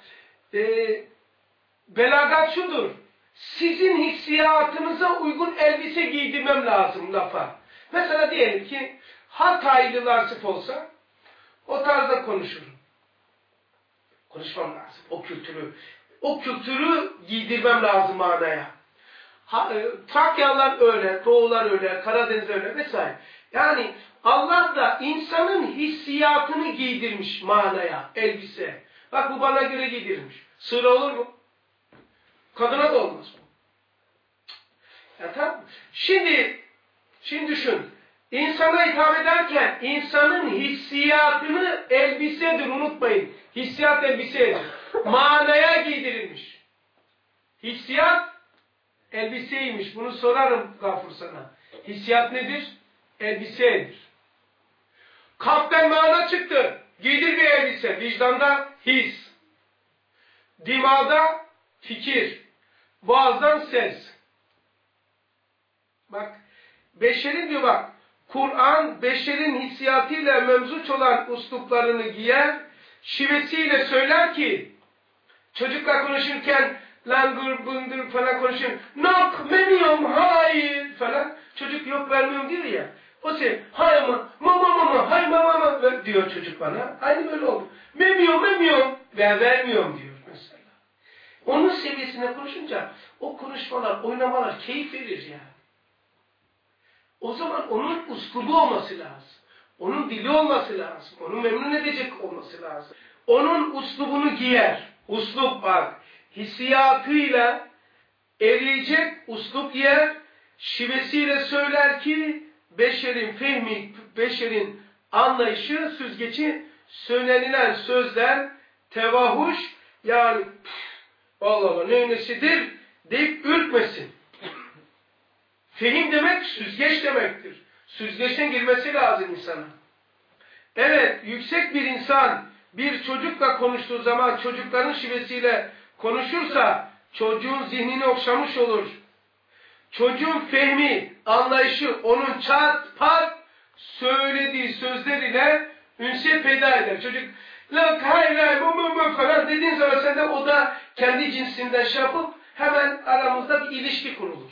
A: belagat şudur. Sizin hissiyatınıza uygun elbise giydirmem lazım lafa. Mesela diyelim ki Hataylılar sırf olsa o tarzda konuşurum. Konuşmam lazım. O kültürü giydirmem lazım manaya. Trakyalılar öyle, Doğular öyle, Karadeniz öyle vesaire. Yani Allah da insanın hissiyatını giydirmiş manaya, elbise. Bak bu bana göre giydirmiş. Sığır olur mu? Kadına da olmaz bu. Ya tamam. Şimdi düşün. İnsana hitap ederken insanın hissiyatını elbisedir, unutmayın. Hissiyat elbisedir. Manaya giydirilmiş. Hissiyat elbiseymiş. Bunu sorarım Gafur sana. Hissiyat nedir? Elbisedir. Kalpten mana çıktı. Giydir bir elbise. Vicdanda his. Dimağda fikir. Boğazdan ses. Bak. Beşerin diyor bak. Kur'an beşerin hissiyatıyla memzuç olan usluplarını giyer. Şivesiyle söyler ki çocukla konuşurken langur bundur falan konuşuyor. Nok memiyorum hayır falan. Çocuk yok vermiyorum diyor ya. O şey hay ama mama hay mama diyor çocuk bana. Aynı böyle oldu. Memiyorum ve vermiyorum diyor mesela. Onun seviyesine konuşunca o konuşmalar, oynamalar keyif verir yani. O zaman onun uslubu olması lazım. Onun dili olması lazım. Onu memnun edecek olması lazım. Onun uslubunu giyer. Uslup bak. Hissiyatıyla eriyecek uslup yer. Şivesiyle söyler ki beşerin fehmi, beşerin anlayışı, süzgeci, söylenilen sözler tevahuş yani Allah Allah ne nesidir deyip ürkmesin. Fehim demek süzgeç demektir. Süzgeçten girmesi lazım insana. Evet, yüksek bir insan bir çocukla konuştuğu zaman çocukların şivesiyle konuşursa çocuğun zihnini okşamış olur. Çocuğun fehmi, anlayışı onun çat pat söylediği sözler ile ünsiyet peyda eder. Çocuk hayır falan dediğin zaman sen de o da kendi cinsinden şey yapıp hemen aramızda bir ilişki kurulur.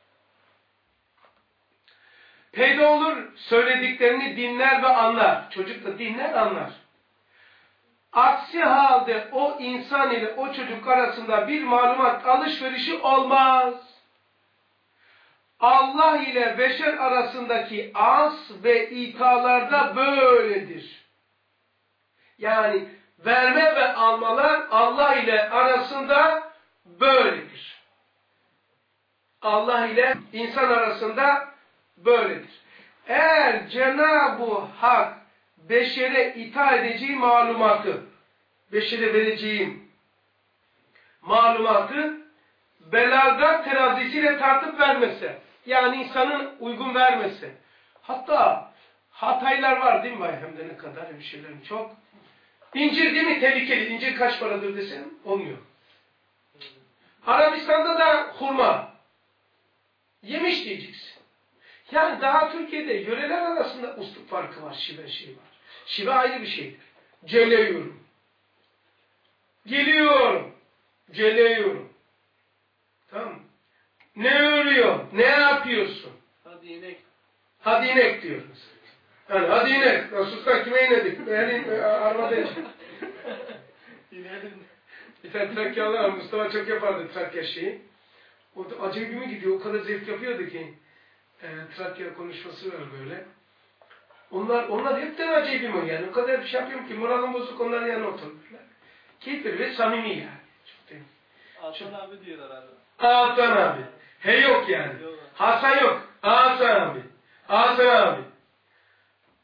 A: Peyda olur, söylediklerini dinler ve anlar. Çocuk da dinler, anlar. Aksi halde o insan ile o çocuk arasında bir malumat alışverişi olmaz. Allah ile beşer arasındaki as ve italarda böyledir. Yani verme ve almalar Allah ile arasında böyledir. Allah ile insan arasında böyledir. Eğer Cenab-ı Hak beşere itaat edeceği malumatı, beşere vereceğim malumatı belagat terazisiyle tartıp vermese, yani insanın uygun vermese, hatta Hataylar var değil mi hem de ne kadar hemşirelerim çok. İncir değil mi tehlikeli, incir kaç paradır desem olmuyor. Arabistan'da da hurma. Yemiş diyeceksin. Yani daha Türkiye'de yöreler arasında uslup farkı var, şive var. Şive ayrı bir şeydir. Celeyorum. Geliyorum. Celeyorum. Tamam mı? Ne örüyor? Ne yapıyorsun?
C: Hadi inek.
A: Hadi inek diyoruz. Yani hadi inek. Resulullah kime inedik? Armada bir tane Trakyalı var. Mustafa çok yapardı Trakya şeyi. O da acayip mi gidiyor? O kadar zevk yapıyordu ki. Trakya konuşması var böyle. Onlar hepten acayip mi yani? O kadar bir şey yapıyorum ki moralim bozuk onların yanına otururlar. Keyifli ve samimi yani. Çok değil.
C: Hasan abi diyorlar abi.
A: Hasan abi. He yok yani. Hasan yok. Hasan abi. Hasan abi.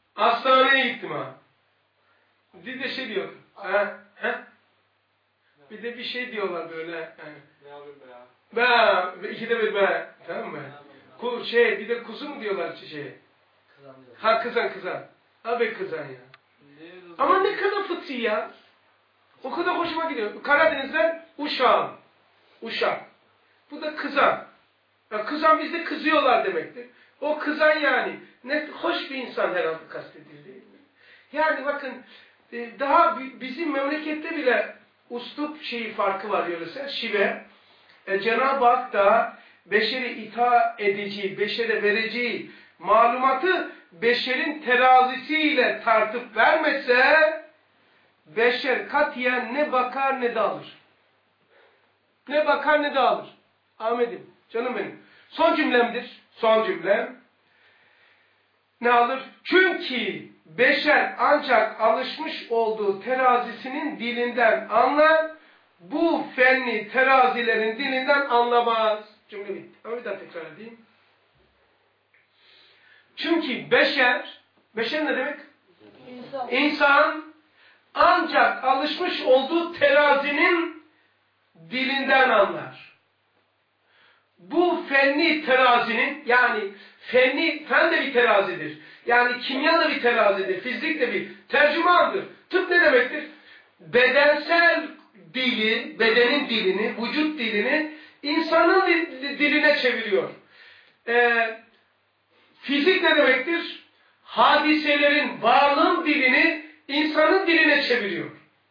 A: Hastaneye gittim ha. Bir de şey diyor. Bir de bir şey diyorlar böyle. Yani.
C: Ne yapayım be ya?
A: Be, ikide bir be. Tamam mı? Bir de kuzu mu diyorlar şeye? Ha kızan. Abi kızan ya. Ama ne kadar fıtri ya. O kadar hoşuma gidiyor. Karadeniz'den Uşak. Bu da kızan. Ya kızan bizde kızıyorlar demektir. O kızan yani. Ne hoş bir insan herhalde kastedildi. Yani bakın daha bizim memlekette bile uslup farkı var öyleyse. Şive. Cenab-ı Hak da beşeri itaat edici, beşere vereceği malumatı beşerin terazisiyle tartıp vermese beşer katiyen ne bakar ne de alır. Ne bakar ne de alır. Ahmet'im, canım benim. Son cümlemdir. Son cümlem. Ne alır? Çünkü beşer ancak alışmış olduğu terazisinin dilinden anlar, bu fenli terazilerin dilinden anlamaz. Cümle bitti. Ama bir daha tekrar edeyim. Çünkü beşer ne demek? İnsan ancak alışmış olduğu terazinin dilinden anlar. Bu fenli terazinin, yani fen de bir terazidir. Yani kimya da bir terazidir. Fizik de bir tercümandır. Tıp ne demektir? Bedensel dili, bedenin dilini, vücut dilini insanın diline çeviriyor. Fizik ne demektir? Hadiselerin, varlığın dilini insanın diline çeviriyor.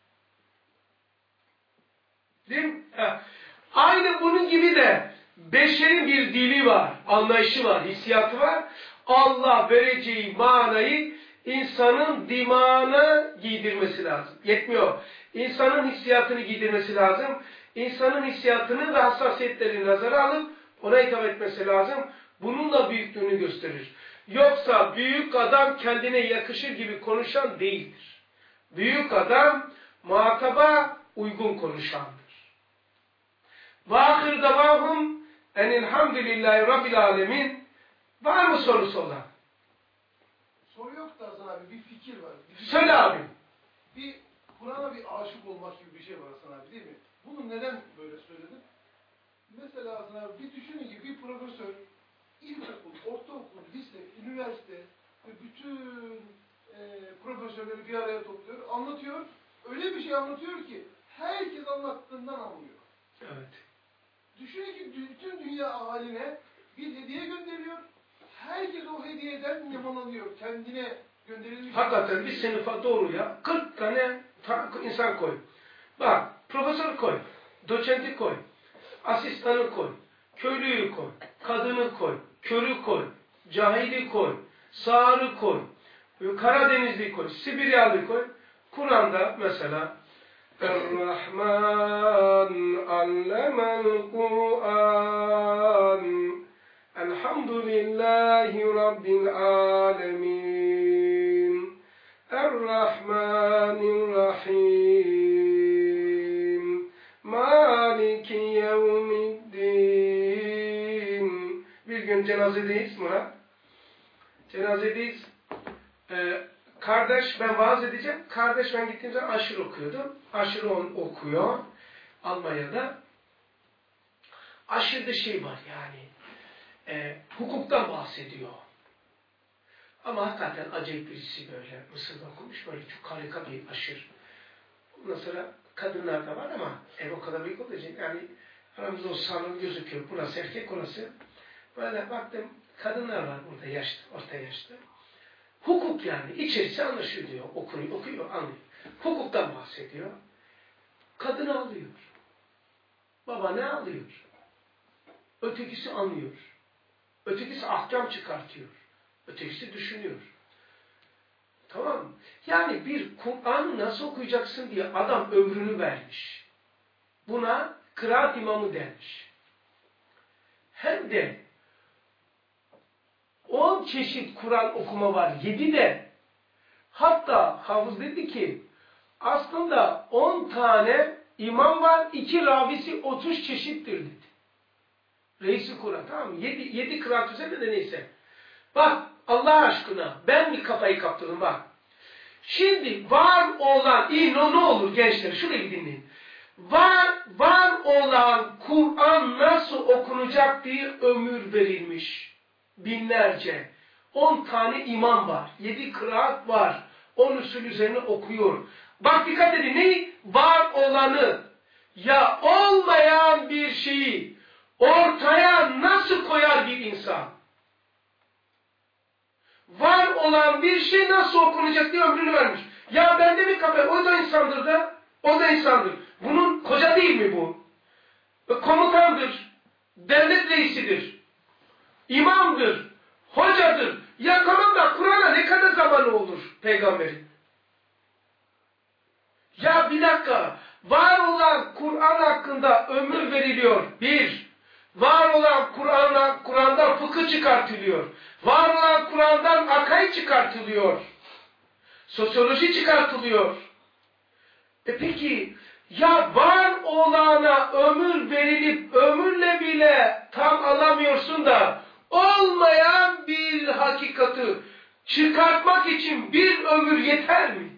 A: Değil mi? Aynı bunun gibi de beşerin bir dili var, anlayışı var, hissiyatı var. Allah vereceği manayı insanın dimağına giydirmesi lazım. Yetmiyor. İnsanın hissiyatını giydirmesi lazım. İnsanın hissiyatını ve hassasiyetlerini nazara alıp ona hitap etmesi lazım. Bununla büyüklüğünü gösterir. Yoksa büyük adam kendine yakışır gibi konuşan değildir. Büyük adam muhataba uygun konuşandır. وَاَخِرْ دَوَاهُمْ enilhamdülillahi rabbil alemin. Var mı sorusu olan?
D: Soru yok da Hasan abi, bir fikir var.
A: Söyle abi.
D: Bir Kur'an'a bir aşık olmak gibi bir şey var Hasan abi, değil mi? Bunu neden böyle söyledim? Mesela Hasan abi, bir düşünün ki bir profesör ilkokul, ortaokul, lise, üniversite ve bütün profesörleri bir araya topluyor, anlatıyor. Öyle bir şey anlatıyor ki herkes anlattığından anlıyor.
A: Evet.
D: Düşünün ki bütün dünya ahaline bir hediye gönderiyor. Herkes o hediyeden nemalanıyor. Kendine gönderilmiş.
A: Hakikaten bir sınıfa doğru ya. 40 tane insan koy. Bak, profesör koy. Doçenti koy. Asistanı koy. Köylüyü koy. Kadını koy. Körü koy. Cahili koy. Sağırı koy. Karadenizli koy. Sibiryalı koy. Kur'an'da mesela Er-Rahman allemel Kur'an Elhamdülillahi Rabbil alemin Er-Rahmanir-Rahim Maliki yevmiddin. Bir gün cenazedeyiz Murat. Cenazedeyiz. Kardeş, ben vaaz edeceğim. Kardeş ben gittiğim zaman aşırı okuyordu. Aşırı okuyor. Almanya'da. Aşırıda şey var yani. Hukuktan bahsediyor. Ama hakikaten acayip birisi böyle. Mısır'da okumuş. Böyle çok harika bir aşır. Ondan sonra kadınlar da var ama ev o kadar büyük olduğu için yani aramızda o salon gözüküyor. Burası erkek, orası. Böyle baktım. Kadınlar var burada yaşlı, orta yaşlı. Hukuk yani. İçerisi anlaşıyor diyor. Okuyor, anlıyor. Hukuktan bahsediyor. Kadın ağlıyor. Baba ne ağlıyor? Ötekisi anlıyor. Ötekisi ahkam çıkartıyor. Ötekisi düşünüyor. Tamam mı? Yani bir Kur'an'ı nasıl okuyacaksın diye adam ömrünü vermiş. Buna kıraat imamı denmiş. Hem de 10 çeşit Kur'an okuma var. 7 de. Hatta hafız dedi ki aslında 10 tane imam var. 2 ravisi 30 çeşittir dedi. Reis-i Kur'an, tamam mı? 7 kıraat üzerinde de neyse. Bak Allah aşkına ben mi kafayı kaptırdım bak. Şimdi var olan ne olur gençler şurayı dinleyin. var olan Kur'an nasıl okunacak diye ömür verilmiş. Binlerce. 10 tane imam var. 7 kıraat var. 10 usul üzerine okuyor. Bak dikkat edin. Ne? Var olanı. Ya olmayan bir şeyi ortaya nasıl koyar bir insan? Var olan bir şey nasıl okunacak diye ömrünü vermiş. Ya bende bir kafe, o da insandır da, o da insandır. Bunun koca değil mi bu? Komutandır, devlet reisidir, imamdır, hocadır. Ya tamam da Kur'an'a ne kadar zamanı olur peygamberin? Ya bir dakika, var olan Kur'an hakkında ömür veriliyor. Bir, var olan Kur'an'dan fıkıh çıkartılıyor. Var olan Kur'an'dan akaid çıkartılıyor. Sosyoloji çıkartılıyor. Peki, ya var olana ömür verilip ömürle bile tam alamıyorsun da olmayan bir hakikati çıkartmak için bir ömür yeter mi?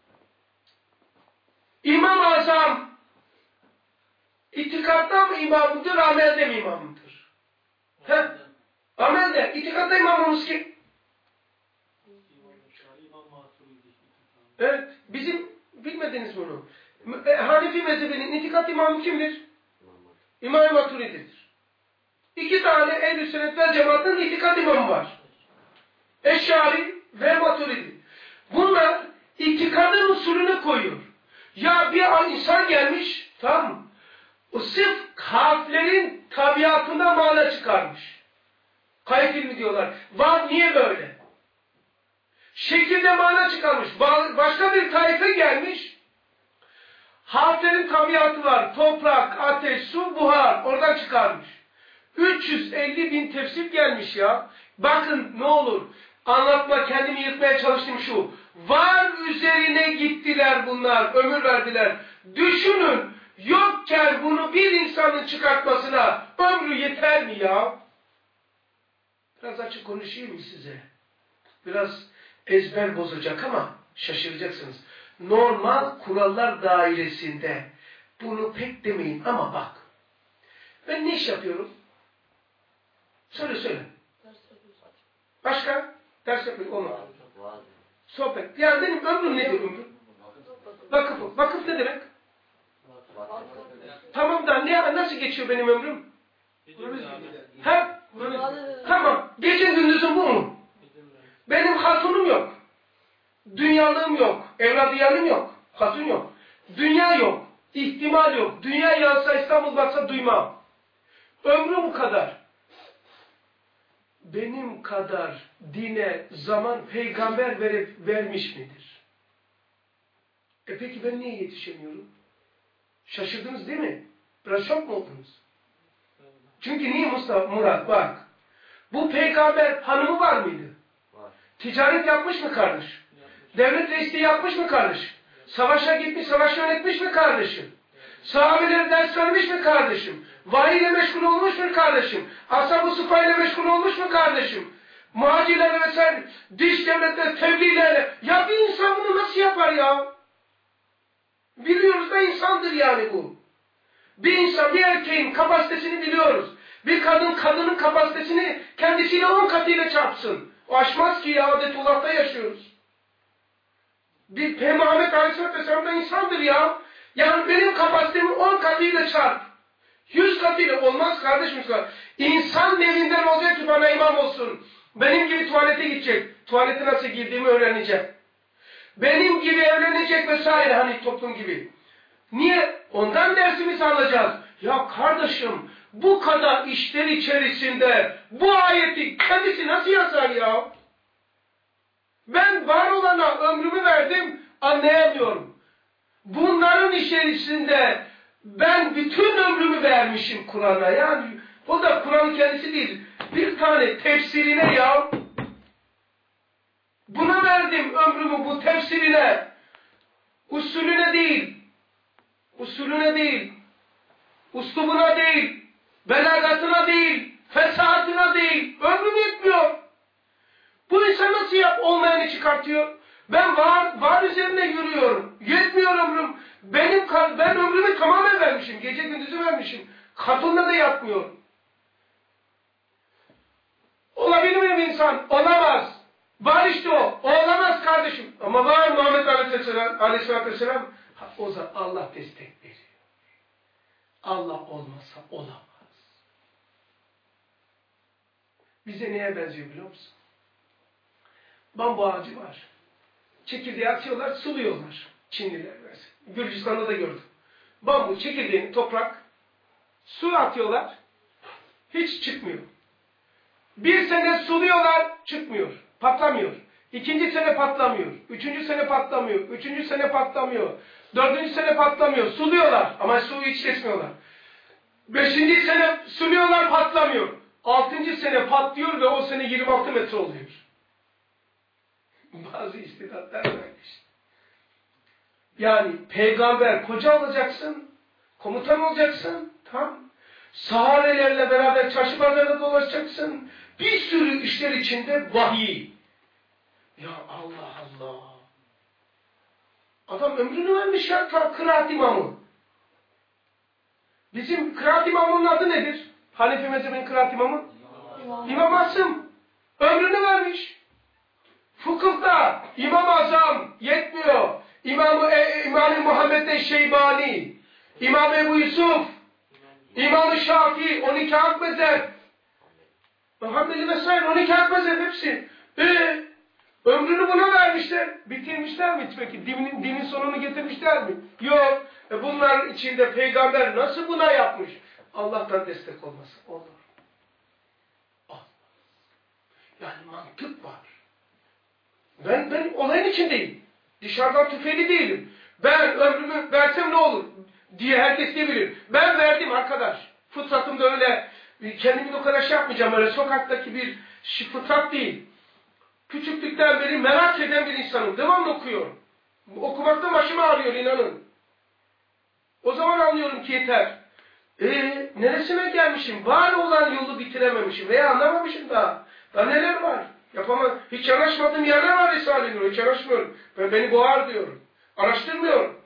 A: İmam-ı Azam itikatta mı imamıdır, amelde mi imamıdır? Amelde. İtikatta imamımız kim? Evet. Bizim bilmediniz bunu. Hanefi mezhebinin itikat imamı kimdir? İmam-ı Maturidi'dir. 2 tane Ehl-i Sünnet vel Cemaat'ın itikat imamı var. Eş'ari ve Maturidi. Bunlar itikadın usulünü koyuyor. Ya bir insan gelmiş, tamam mı? O sırf harflerin tabiatında mana çıkarmış. Kayıt ilmi diyorlar. Var niye böyle? Şekilde mana çıkarmış. Başka bir taife gelmiş. Harflerin tabiatı var. Toprak, ateş, su, buhar. Oradan çıkarmış. 350 bin tefsir gelmiş ya. Bakın ne olur. Anlatma, kendimi yırtmaya çalıştım şu. Var üzerine gittiler bunlar. Ömür verdiler. Düşünün. Yokken bunu bir insanın çıkartmasına ömrü yeter mi ya? Biraz açık konuşayım mı size? Biraz ezber bozacak ama şaşıracaksınız. Normal kurallar dairesinde bunu pek demeyin ama bak. Ben ne iş yapıyorum? Söyle. Başka? Ders yapıyorum. Onu. Sohbet. Yani benim ömrüm nedir ömrüm? Vakıf. Vakıf ne demek? Tamam da nasıl geçiyor benim ömrüm? Tamam. Gece gündüzüm bu mu? Benim hatunum yok. Dünyalığım yok. Evladiyalığım yok. Hatun yok. Dünya yok. İhtimal yok. Dünya yansa İstanbul baksa duymam. Ömrüm bu kadar. Benim kadar dine zaman peygamber vermiş midir? Peki ben niye yetişemiyorum? Şaşırdınız değil mi? Biraz şok mu oldunuz? Çünkü niye Murat bak. Bu peygamber hanımı var mıydı? Var. Ticaret yapmış mı kardeş? Devlet reisliği yapmış mı kardeş? Savaşa gitmiş, savaş yönetmiş mi kardeşim? Sahabelere ders vermiş mi kardeşim? Vahiy ile meşgul olmuş mu kardeşim? Ashab-ı Sufa ile meşgul olmuş mu kardeşim? Muhacirlerle vesaire, dış devletler, tebliğlerle. Ya bir insan bunu nasıl yapar ya? Biliyoruz da insandır yani bu. Bir insan, bir erkeğin kapasitesini biliyoruz. Bir kadının kapasitesini kendisiyle 10 katıyla çarpsın. O aşmaz ki ya, adetullah'ta yaşıyoruz. Bir Peygamber Aleyhisselatü Vesselam da insandır ya. Yani benim kapasitemi 10 katıyla çarp. 100 katıyla olmaz kardeşim. İnsan nevinden olacak ki bana imam olsun. Benim gibi tuvalete gidecek. Tuvalete nasıl girdiğimi öğrenecek. Benim gibi evlenecek vesaire, hani toplum gibi. Niye? Ondan dersimizi alacağız. Ya kardeşim, bu kadar işler içerisinde bu ayeti kendisi nasıl yazar ya? Ben var olana ömrümü verdim, anlayamıyorum. Bunların içerisinde ben bütün ömrümü vermişim Kur'an'a. Yani o da Kur'an'ın kendisi değil. Bir tane tefsirine ya. Buna verdim ömrümü, bu tefsirine. Usulüne değil. Uslubuna değil. Belagatına değil. Fesatına değil. Ömrüm yetmiyor. Bu insan nasıl olmayanı çıkartıyor? Ben var üzerine yürüyorum. Yetmiyor ömrüm. Ben ömrümü tamamen vermişim. Gece gündüzü vermişim. Kadınla da yatmıyorum. Olabilir mi bir insan? Olamaz. Var işte o. O olamaz kardeşim. Ama var Muhammed Aleyhisselatü Vesselam. O zaman Allah destek veriyor. Allah olmasa olamaz. Bize neye benziyor biliyor musun? Bambu ağacı var. Çekirdeği atıyorlar, suluyorlar. Çinliler mesela. Gürcistan'da da gördüm. Bambu çekirdeğini, toprak, su atıyorlar. Hiç çıkmıyor. Bir sene suluyorlar, çıkmıyor. Patlamıyor. İkinci sene patlamıyor. Üçüncü sene patlamıyor. Üçüncü sene patlamıyor. Dördüncü sene patlamıyor. Suluyorlar ama suyu hiç kesmiyorlar. Beşinci sene suluyorlar, patlamıyor. Altıncı sene patlıyor ve o sene 26 metre oluyor. Bazı istidatlar böyle işte. Yani peygamber, koca olacaksın, komutan olacaksın, tamam. Sahabelerle beraber çarşı pazarda dolaşacaksın. Bir sürü işler içinde vahiy. Ya Allah Allah. Adam ömrünü vermiş ya, kıraat imamı. Bizim kıraat imamının adı nedir? Hanefi mezhebinin kıraat imamı? İmam Asım. Ömrünü vermiş. Fıkıhta İmam Azam yetmiyor. İmam-ı Muhammed Şeybani, İmam Ebu Yusuf, İmam-ı Şafii, 12 hak mezhep. Muhammed'i vesaire 12 hak mezhep hepsi. Ömrünü buna vermişler. Bitirmişler mi peki? Dinin sonunu getirmişler mi? Yok. Bunlar içinde peygamber nasıl buna yapmış? Allah'tan destek olması. Olur. Olmaz. Yani mantık var. Ben olayın içindeyim. Dışarıdan tüfeğli değilim. Ben ömrümü versem ne olur diye herkes diyebilir. Ben verdim arkadaş. Fıtratımda öyle, kendimi o kadar şey yapmayacağım. Öyle sokaktaki bir fıtrat değil. Küçüklükten beri merak eden bir insanım. Devamlı okuyorum. Okumaktan başım ağrıyor inanın. O zaman anlıyorum ki yeter. Neresine gelmişim? Var olan yolu bitirememişim veya anlamamışım daha. Daha neler var? Yapamam. Hiç yanaşmadığım yerler var Risale-i Hiç yanaşmıyorum. Beni boğar diyorum. Araştırmıyorum.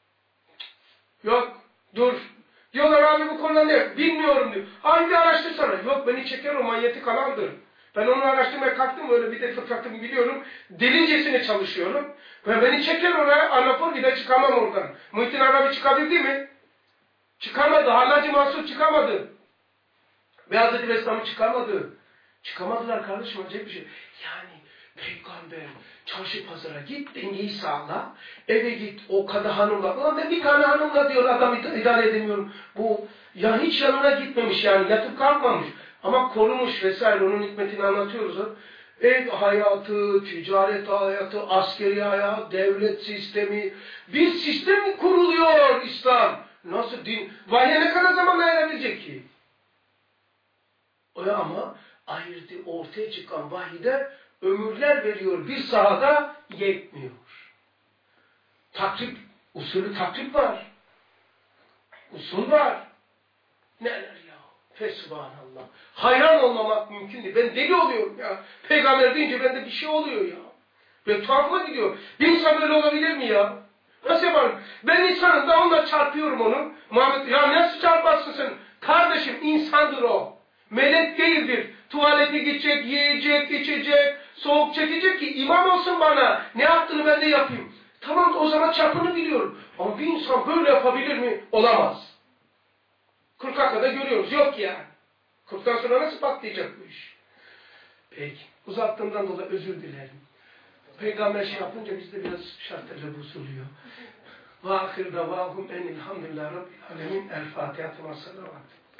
A: Yok. Dur. Diyorlar abi bu konuda ne? Bilmiyorum diyor. Hangi araştırsana? Yok beni çeker o manyetik alandır. Ben onu araştırmaya kalktım öyle bir de fıtratımı biliyorum. Delincesine çalışıyorum. Ve beni çeker oraya anlatır bir de çıkamam oradan. Muhittin Arabi çıkabildi mi? Çıkamadı. Hallacı Mansur çıkamadı. Beyazıt Vesselam'ı çıkamadı. Çıkamadılar kardeşim acayip bir şey. Yani peygamber çarşı pazara git dengeyi sağla. Eve git o kadın hanımla. Ulan ben bir tane hanımla diyor adam idare edemiyorum. Bu ya hiç yanına gitmemiş yani yatıp kalkmamış. Ama korumuş vesaire onun hikmetini anlatıyoruz. Ev hayatı, ticaret hayatı, askeri hayat, devlet sistemi. Bir sistem kuruluyor İslam. Nasıl din? Vahye ne kadar zaman dayanabilir ki? Ama ayırdı ortaya çıkan vahide ömürler veriyor. Bir sahada yetmiyor. Takrib, usulü takrib var. Usul var. Neler ya? Fesubhanallah. Hayran olmamak mümkün değil. Ben deli oluyorum ya. Peygamber deyince bende bir şey oluyor ya. Ve tuhafıma gidiyor. Bir insan böyle olabilir mi ya? Nasıl yaparım? Ben insanım da onunla çarpıyorum onu. Muhammed, ya nasıl çarparsın sen? Kardeşim insandır o. Melek değildir. Tuvalete gidecek, yiyecek, içecek, soğuk çekecek ki imam olsun bana. Ne yaptığını ben de yapayım. Tamam o zaman çapını biliyorum. Ama bir insan böyle yapabilir mi? Olamaz. 40'a kadar görüyoruz. Yok ya. 40'tan sonra nasıl patlayacak bu iş? Peki. Uzattığımdan dolayı özür dilerim. Peygamber şey yapınca bizde biraz şartlarla bozuluyor. Ve ahir davahum enilhamdülillah Rabbil alemin. El Fatiha ve salavat.